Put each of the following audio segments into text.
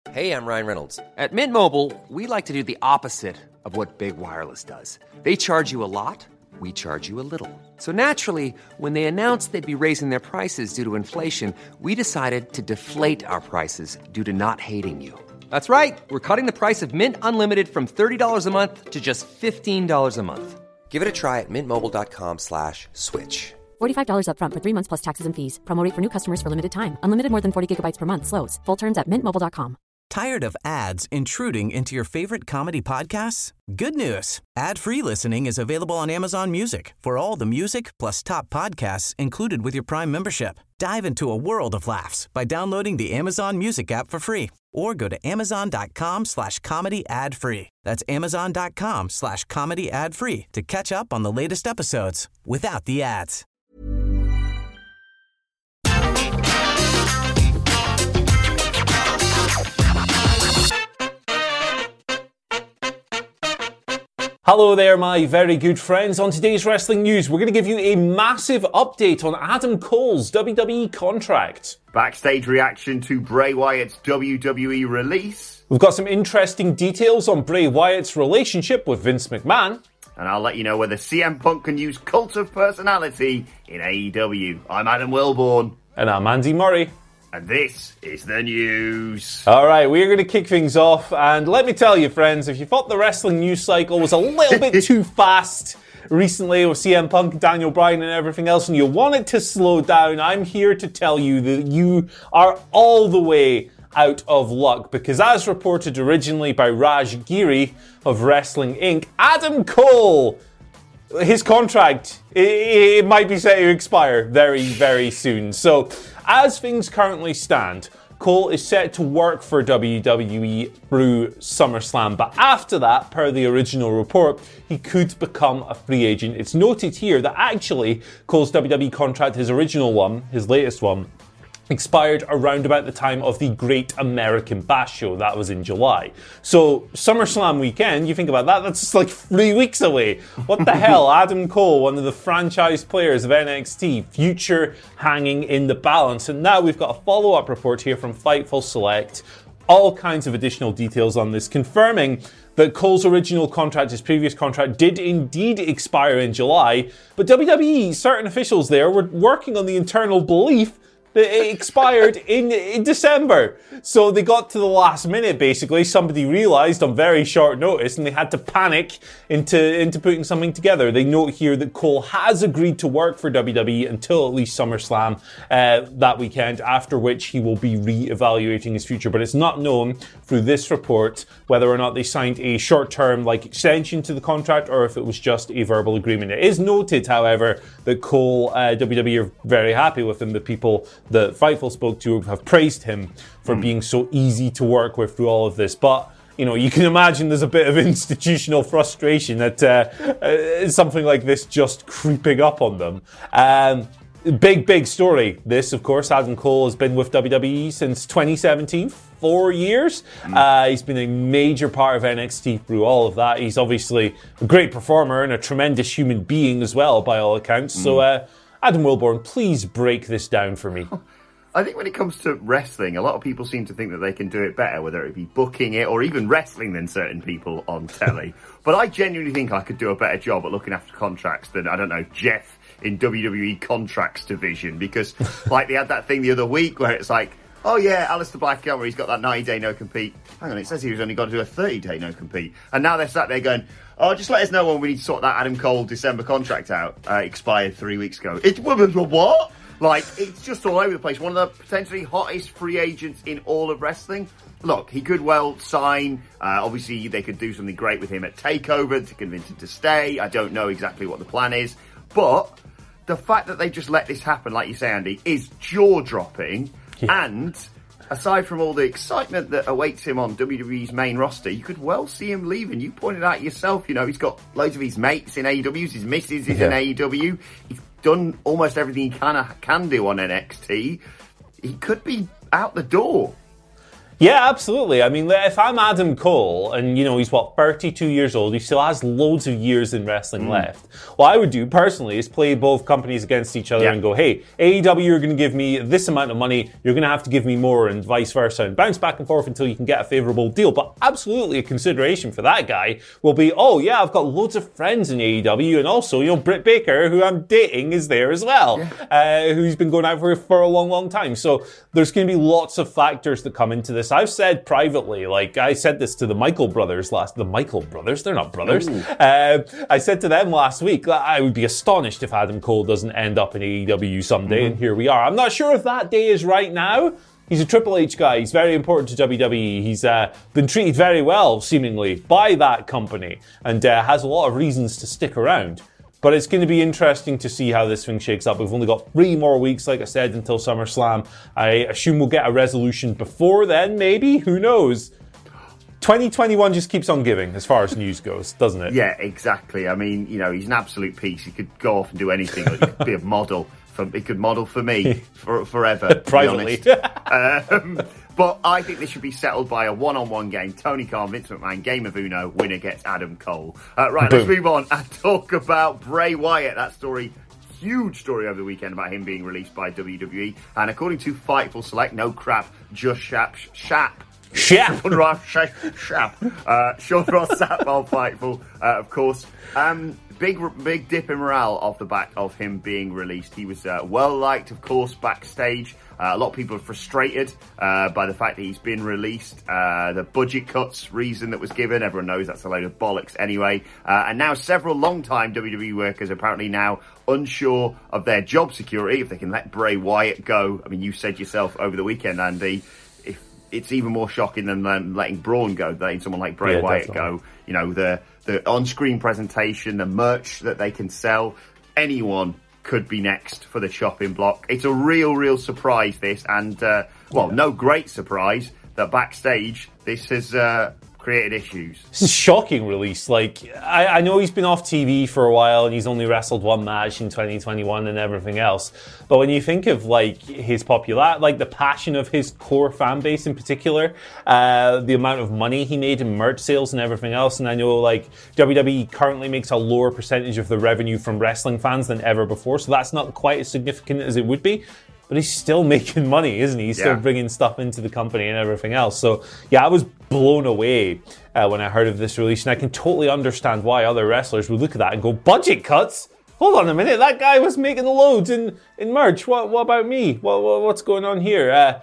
Hey, I'm Ryan Reynolds. At Mint Mobile, we like to do the opposite of what Big Wireless does. They charge you a lot, we charge you a little. So naturally, when they announced they'd be raising their prices due to inflation, we decided to deflate our prices due to not hating you. That's right. We're cutting the price of Mint Unlimited from $30 a month to just $15 a month. Give it a try at mintmobile.com/switch. $45 up front for 3 months plus taxes and fees. Promo rate for new customers for limited time. Unlimited more than 40 gigabytes per month. Slows full terms at mintmobile.com. Tired of ads intruding into your favorite comedy podcasts? Good news. Ad-free listening is available on Amazon Music for all the music plus top podcasts included with your Prime membership. Dive into a world of laughs by downloading the Amazon Music app for free or go to amazon.com/comedy ad-free. That's amazon.com/comedy ad-free to catch up on the latest episodes without the ads. Hello there, my very good friends. On today's wrestling news, we're going to give you a massive update on Adam Cole's WWE contract. Backstage reaction to Bray Wyatt's WWE release. We've got some interesting details on Bray Wyatt's relationship with Vince McMahon. And I'll let you know whether CM Punk can use Cult of Personality in AEW. I'm Adam Wilborn. And I'm Andy Murray. And this is the news. All right, we're going to kick things off. And let me tell you, friends, if you thought the wrestling news cycle was a little bit too fast recently with CM Punk, Daniel Bryan and everything else, and you want it to slow down, I'm here to tell you that you are all the way out of luck. Because as reported originally by Raj Giri of Wrestling Inc., Adam Cole, his contract, it might be set to expire very, very soon. So, as things currently stand, Cole is set to work for WWE through SummerSlam, but after that, per the original report, he could become a free agent. It's noted here that actually Cole's WWE contract, his original one, his latest one, expired around about the time of the Great American Bash show. That was in July. So, SummerSlam weekend, you think about that, that's like 3 weeks away. What the hell? Adam Cole, one of the franchise players of NXT, future hanging in the balance. And now we've got a follow-up report here from Fightful Select. All kinds of additional details on this, confirming that Cole's original contract, his previous contract, did indeed expire in July. But WWE, certain officials there, were working on the internal belief that it expired in December. So they got to the last minute, basically. Somebody realised on very short notice and they had to panic into putting something together. They note here that Cole has agreed to work for WWE until at least SummerSlam that weekend, after which he will be re-evaluating his future. But it's not known through this report whether or not they signed a short-term extension to the contract or if it was just a verbal agreement. It is noted, however, that Cole, WWE are very happy with him. The people that Fightful spoke to have praised him for being so easy to work with through all of this. But, you can imagine there's a bit of institutional frustration at something like this just creeping up on them. Big story. This, of course, Adam Cole has been with WWE since 2017, 4 years. He's been a major part of NXT through all of that. He's obviously a great performer and a tremendous human being as well, by all accounts. So, Adam Wilborn, please break this down for me. I think when it comes to wrestling, a lot of people seem to think that they can do it better, whether it be booking it or even wrestling, than certain people on telly. But I genuinely think I could do a better job at looking after contracts than, I don't know, Jeff in WWE Contracts Division. Because, they had that thing the other week where it's like, oh yeah, Aleister Black, where he's got that 90-day no-compete. Hang on, it says he's only got to do a 30-day no-compete. And now they're sat there going, oh, just let us know when we need to sort that Adam Cole December contract out. Expired 3 weeks ago. It's what? It's just all over the place. One of the potentially hottest free agents in all of wrestling. Look, he could well sign. Obviously, they could do something great with him at TakeOver to convince him to stay. I don't know exactly what the plan is. But the fact that they just let this happen, like you say, Andy, is jaw-dropping. Yeah. And aside from all the excitement that awaits him on WWE's main roster, you could well see him leaving. You pointed out yourself, he's got loads of his mates in AEW, his missus is in AEW. He's done almost everything he can do on NXT. He could be out the door. Yeah, absolutely. I mean, if I'm Adam Cole, and, he's, 32 years old, he still has loads of years in wrestling left. What I would do, personally, is play both companies against each other and go, hey, AEW, you're going to give me this amount of money, you're going to have to give me more, and vice versa, and bounce back and forth until you can get a favourable deal. But absolutely a consideration for that guy will be, oh, yeah, I've got loads of friends in AEW, and also, Britt Baker, who I'm dating, is there as well, who's been going out for a long, long time. So there's going to be lots of factors that come into this. I've said privately, I said this to the Michael brothers the Michael brothers? They're not brothers. I said to them last week that I would be astonished if Adam Cole doesn't end up in AEW someday, and here we are. I'm not sure if that day is right now. He's a Triple H guy. He's very important to WWE. He's been treated very well, seemingly, by that company, and has a lot of reasons to stick around. But it's going to be interesting to see how this thing shakes up. We've only got 3 more weeks, like I said, until SummerSlam. I assume we'll get a resolution before then, maybe? Who knows? 2021 just keeps on giving as far as news goes, doesn't it? Yeah, exactly. I mean, he's an absolute piece. He could go off and do anything. He could be a model. He could model for me forever, privately. To be honest. But I think this should be settled by a one-on-one game. Tony Khan, Vince McMahon, game of Uno, winner gets Adam Cole. Right, let's move on and talk about Bray Wyatt. That story, huge story over the weekend about him being released by WWE. And according to Fightful Select, no crap, just Shap. Sean Ross Sapp on Fightful, of course. Big dip in morale off the back of him being released. He was well liked, of course, backstage. A lot of people are frustrated by the fact that he's been released. The budget cuts reason that was given, everyone knows that's a load of bollocks anyway. And now several long-time WWE workers are apparently now unsure of their job security, if they can let Bray Wyatt go. I mean, you said yourself over the weekend, Andy, it's even more shocking than letting Braun go, letting someone like Bray Wyatt definitely go. The on-screen presentation, the merch that they can sell, anyone could be next for the chopping block. It's a real surprise, this, and, no great surprise that backstage this has created issues. It's a shocking release. I know he's been off TV for a while and he's only wrestled 1 match in 2021 and everything else. But when you think of his popularity, the passion of his core fan base in particular, the amount of money he made in merch sales and everything else, and I know WWE currently makes a lower percentage of the revenue from wrestling fans than ever before, so that's not quite as significant as it would be. But he's still making money, isn't he? He's still bringing stuff into the company and everything else. So, I was blown away when I heard of this release. And I can totally understand why other wrestlers would look at that and go, budget cuts? Hold on a minute, that guy was making loads in merch. What about me? What's going on here?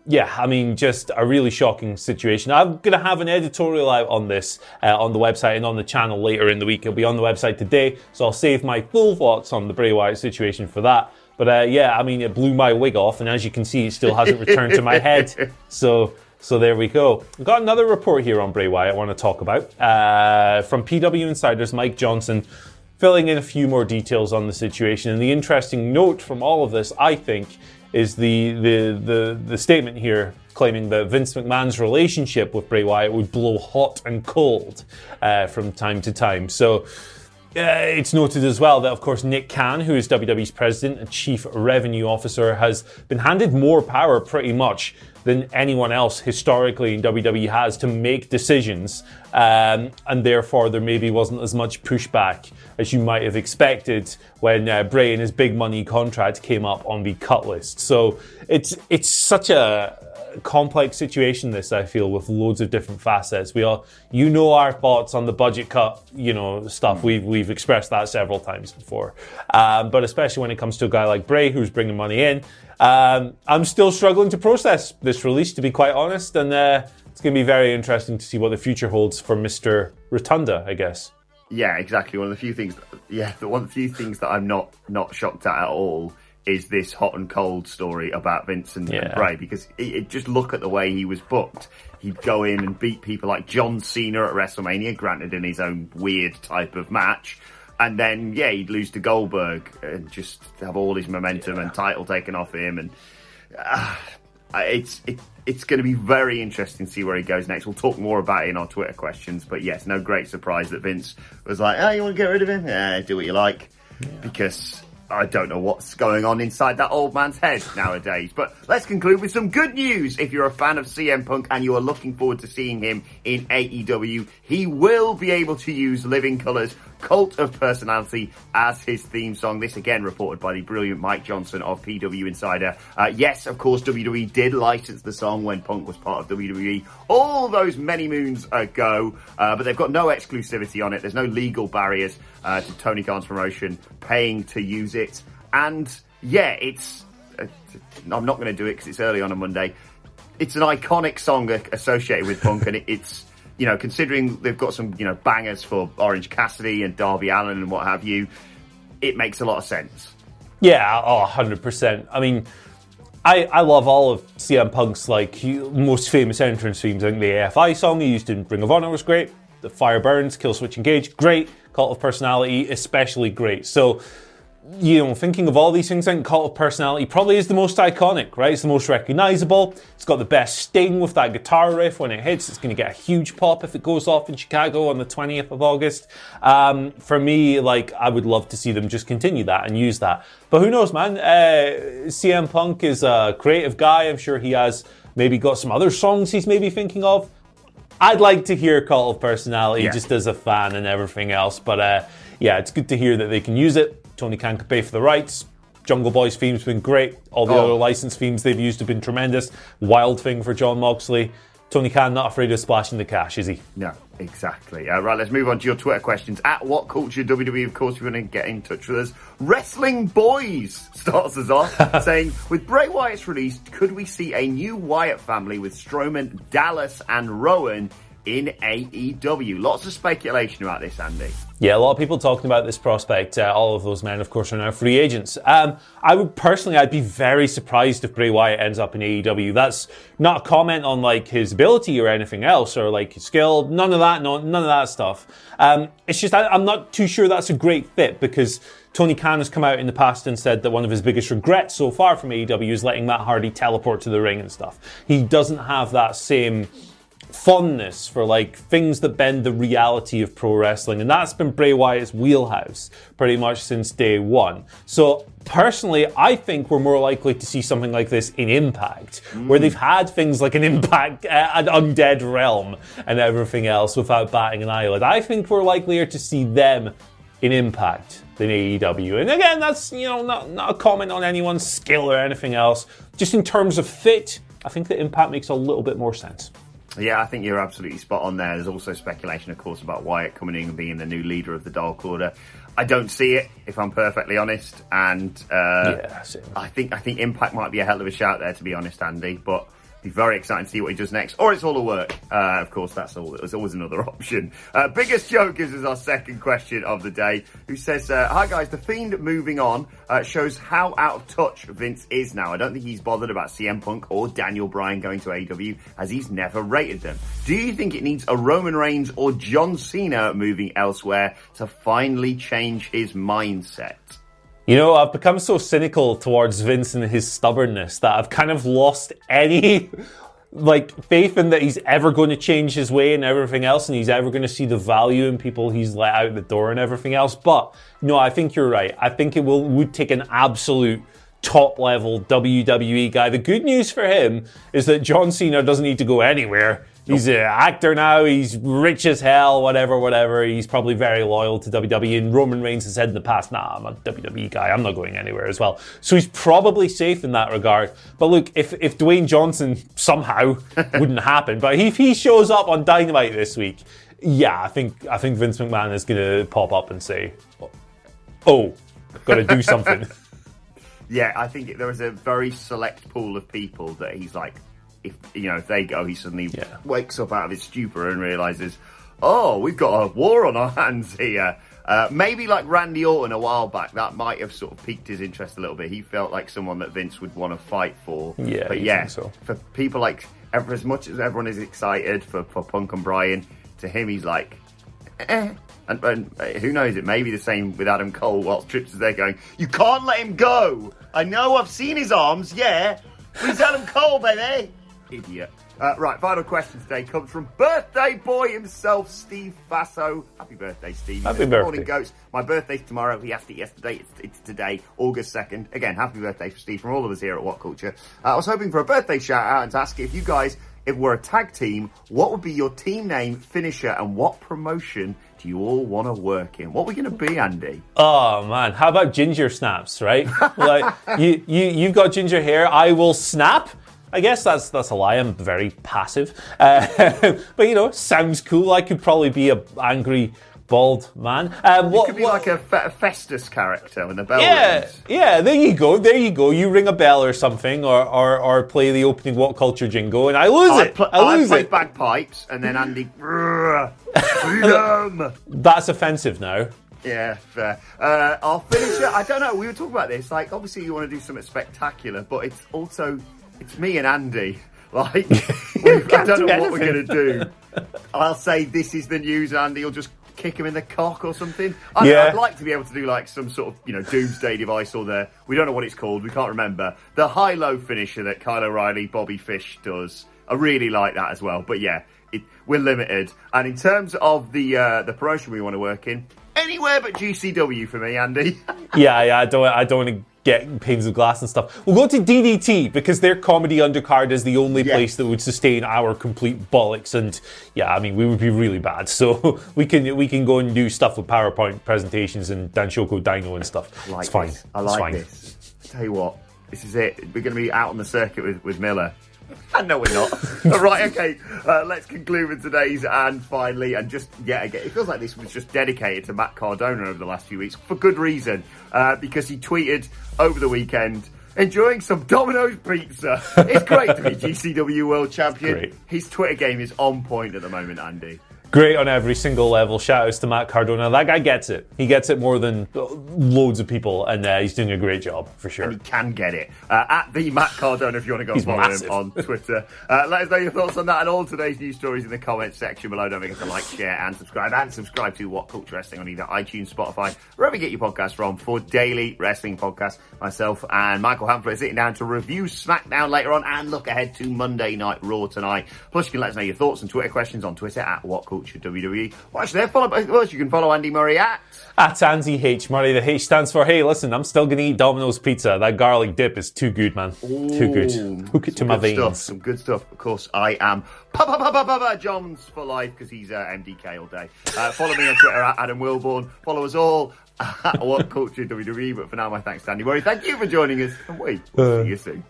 Just a really shocking situation. I'm going to have an editorial out on this on the website and on the channel later in the week. It'll be on the website today. So I'll save my full thoughts on the Bray Wyatt situation for that. But it blew my wig off, and as you can see, it still hasn't returned to my head. So there we go. We've got another report here on Bray Wyatt I want to talk about. From PW Insider's Mike Johnson, filling in a few more details on the situation. And the interesting note from all of this, I think, is the statement here claiming that Vince McMahon's relationship with Bray Wyatt would blow hot and cold from time to time. So it's noted as well that, of course, Nick Khan, who is WWE's president and chief revenue officer, has been handed more power pretty much than anyone else historically in WWE has to make decisions, and therefore there maybe wasn't as much pushback as you might have expected when Bray and his big money contract came up on the cut list. So it's such a complex situation, this, I feel, with loads of different facets. We all, our thoughts on the budget cut, stuff. We've expressed that several times before. But especially when it comes to a guy like Bray, who's bringing money in, I'm still struggling to process this release, to be quite honest. And it's going to be very interesting to see what the future holds for Mr. Rotunda, I guess. Yeah, exactly. One of the few things that I'm not shocked at all is this hot and cold story about Vince and Bray, because just look at the way he was booked. He'd go in and beat people like John Cena at WrestleMania, granted in his own weird type of match, and then he'd lose to Goldberg and just have all his momentum and title taken off him. And it's going to be very interesting to see where he goes next. We'll talk more about it in our Twitter questions, but no great surprise that Vince was like, "Oh, you want to get rid of him? Yeah, do what you like," because I don't know what's going on inside that old man's head nowadays. But let's conclude with some good news. If you're a fan of CM Punk and you are looking forward to seeing him in AEW, he will be able to use Living Colour's Cult of Personality as his theme song. This again reported by the brilliant Mike Johnson of PW Insider. Yes, of course, WWE did license the song when Punk was part of WWE all those many moons ago, but they've got no exclusivity on it. There's no legal barriers to Tony Khan's promotion paying to use it. And yeah, it's I'm not going to do it because it's early on a Monday. It's an iconic song associated with Punk, and it's, you know, considering they've got some, you know, bangers for Orange Cassidy and Darby Allin and what have you, it makes a lot of sense. Yeah, 100%. I mean, I love all of CM Punk's most famous entrance themes. I think the AFI song he used in Ring of Honor was great. The Fire Burns, Kill Switch Engage, great. Cult of Personality, especially great. So, you know, thinking of all these things, I think Cult of Personality probably is the most iconic, right? It's the most recognisable. It's got the best sting with that guitar riff when it hits. It's going to get a huge pop if it goes off in Chicago on the 20th of August. For me, I would love to see them just continue that and use that. But who knows, man? CM Punk is a creative guy. I'm sure he has maybe got some other songs he's maybe thinking of. I'd like to hear Cult of Personality just as a fan and everything else. But yeah, it's good to hear that they can use it. Tony Khan could pay for the rights. Jungle Boy's theme's been great. All the other licensed themes they've used have been tremendous. Wild Thing for Jon Moxley. Tony Khan not afraid of splashing the cash, is he? No, exactly. Right, let's move on to your Twitter questions. At What Culture WWE, of course, if you want to get in touch with us. Wrestling Boys starts us off saying, with Bray Wyatt's release, could we see a new Wyatt family with Strowman, Dallas and Rowan in AEW? Lots of speculation about this, Andy. Yeah, a lot of people talking about this prospect. All of those men, of course, are now free agents. I'd be very surprised if Bray Wyatt ends up in AEW. That's not a comment on his ability or anything else, or his skill. None of that stuff. It's just I'm not too sure that's a great fit, because Tony Khan has come out in the past and said that one of his biggest regrets so far from AEW is letting Matt Hardy teleport to the ring and stuff. He doesn't have that same fondness for things that bend the reality of pro wrestling, and that's been Bray Wyatt's wheelhouse pretty much since day one. So personally, I think we're more likely to see something like this in Impact, where they've had things like an Impact, an Undead Realm and everything else without batting an eyelid. I think we're likelier to see them in Impact than AEW. And again, that's not a comment on anyone's skill or anything else. Just in terms of fit, I think that Impact makes a little bit more sense. Yeah, I think you're absolutely spot on there. There's also speculation, of course, about Wyatt coming in and being the new leader of the Dark Order. I don't see it, if I'm perfectly honest. And I think Impact might be a hell of a shout there, to be honest, Andy. But be very excited to see what he does next. Or it's all a work. Of course, that's all. There's always another option. Biggest Joke is our second question of the day, who says, hi guys, The Fiend moving on shows how out of touch Vince is now. I don't think he's bothered about CM Punk or Daniel Bryan going to AEW, as he's never rated them. Do you think it needs a Roman Reigns or John Cena moving elsewhere to finally change his mindset? You know, I've become so cynical towards Vince and his stubbornness that I've kind of lost any faith in that he's ever going to change his way and everything else, and he's ever going to see the value in people he's let out the door and everything else. But no, I think you're right. I think it would take an absolute top level WWE guy. The good news for him is that John Cena doesn't need to go anywhere. He's an actor now, he's rich as hell, whatever. He's probably very loyal to WWE, and Roman Reigns has said in the past, nah, I'm a WWE guy, I'm not going anywhere as well. So he's probably safe in that regard. But look, if Dwayne Johnson somehow wouldn't happen, but if he shows up on Dynamite this week, yeah, I think Vince McMahon is going to pop up and say, oh, got to do something. Yeah, I think there is a very select pool of people that he's like, if they go, he suddenly wakes up out of his stupor and realises, oh, we've got a war on our hands here. Maybe like Randy Orton a while back, that might have sort of piqued his interest a little bit. He felt like someone that Vince would want to fight for. Yeah, but yeah, so. For people as much as everyone is excited for Punk and Bryan, to him he's like, And who knows, it may be the same with Adam Cole whilst Trips is there going, you can't let him go. I know, I've seen his arms, yeah. But he's Adam Cole, baby. Idiot. Right, final question today comes from birthday boy himself, Steve Faso. Happy birthday, Steve. Happy birthday. Morning, Goats. My birthday's tomorrow. He asked it yesterday. It's today, August 2nd. Again, happy birthday for Steve from all of us here at What Culture. I was hoping for a birthday shout out and to ask if you guys, if we're a tag team, what would be your team name, finisher, and what promotion do you all want to work in? What are we going to be, Andy? Oh man, how about ginger snaps, right? Like you've got ginger hair, I will snap. I guess that's a lie. I'm very passive, but sounds cool. I could probably be a angry bald man. You could be like a Festus character when the bell rings. Yeah. There you go. You ring a bell or something, or play the opening What Culture jingle, and I lose it. I play bagpipes, and then Andy, freedom. That's offensive now. Yeah, fair. Our finisher, I don't know. We were talking about this. Like, obviously, you want to do something spectacular, but it's me and Andy. Like, I don't know what we're going to do. I'll say this is the news, and Andy will just kick him in the cock or something. I'd like to be able to do like some sort of, doomsday device or we don't know what it's called, we can't remember. The high-low finisher that Kyle O'Reilly, Bobby Fish does. I really like that as well. But yeah, we're limited. And in terms of the promotion we want to work in, anywhere but GCW for me, Andy. Yeah, I don't want to get panes of glass and stuff. We'll go to DDT because their comedy undercard is the only place that would sustain our complete bollocks. And we would be really bad. So we can go and do stuff with PowerPoint presentations and Danshoko Dino and stuff. It's fine. I like this. I tell you what, this is it. We're going to be out on the circuit with Miller. No, we're not. Right, okay. Let's conclude with today's and finally, and just again, it feels like this was just dedicated to Matt Cardona over the last few weeks for good reason, because he tweeted over the weekend enjoying some Domino's pizza. It's great to be GCW World Champion. Great. His Twitter game is on point at the moment, Andy. Great on every single level. Shout outs to Matt Cardona. That guy gets it. He gets it more than loads of people, and he's doing a great job, for sure. And he can get it. At the Matt Cardona, if you want to go follow him on Twitter. Let us know your thoughts on that and all today's news stories in the comments section below. Don't forget to like, share, and subscribe. And subscribe to What Culture Wrestling on either iTunes, Spotify, wherever you get your podcasts from, for daily wrestling podcasts. Myself and Michael Hamflett are sitting down to review SmackDown later on and look ahead to Monday Night Raw tonight. Plus, you can let us know your thoughts and Twitter questions on Twitter at What Culture WWE. Watch there. You can follow Andy Murray at Andy H. Murray. The H stands for, hey, listen, I'm still going to eat Domino's pizza. That garlic dip is too good, man. Too good. Hook it to my veins. Some good stuff. Of course, I am Johns for life because he's MDK all day. Follow me on Twitter at Adam Wilborn. Follow us all at What Culture WWE. But for now, my thanks to Andy Murray. Thank you for joining us. And we'll see you soon.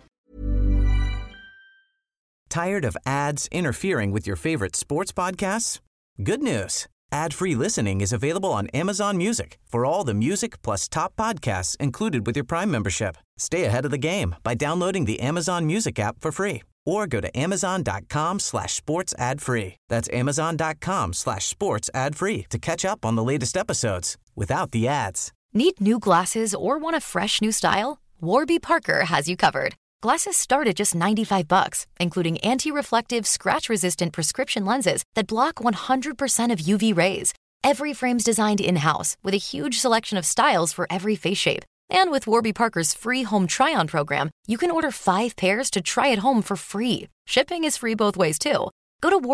Tired of ads interfering with your favorite sports podcasts? Good news. Ad-free listening is available on Amazon Music for all the music plus top podcasts included with your Prime membership. Stay ahead of the game by downloading the Amazon Music app for free or go to amazon.com/sports ad free. That's amazon.com/sports ad free to catch up on the latest episodes without the ads. Need new glasses or want a fresh new style? Warby Parker has you covered. Glasses start at just $95, including anti-reflective, scratch-resistant prescription lenses that block 100% of UV rays. Every frame's designed in-house with a huge selection of styles for every face shape. And with Warby Parker's free home try-on program, you can order 5 pairs to try at home for free. Shipping is free both ways, too. Go to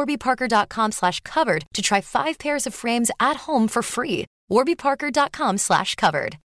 warbyparker.com/covered to try 5 pairs of frames at home for free. warbyparker.com/covered.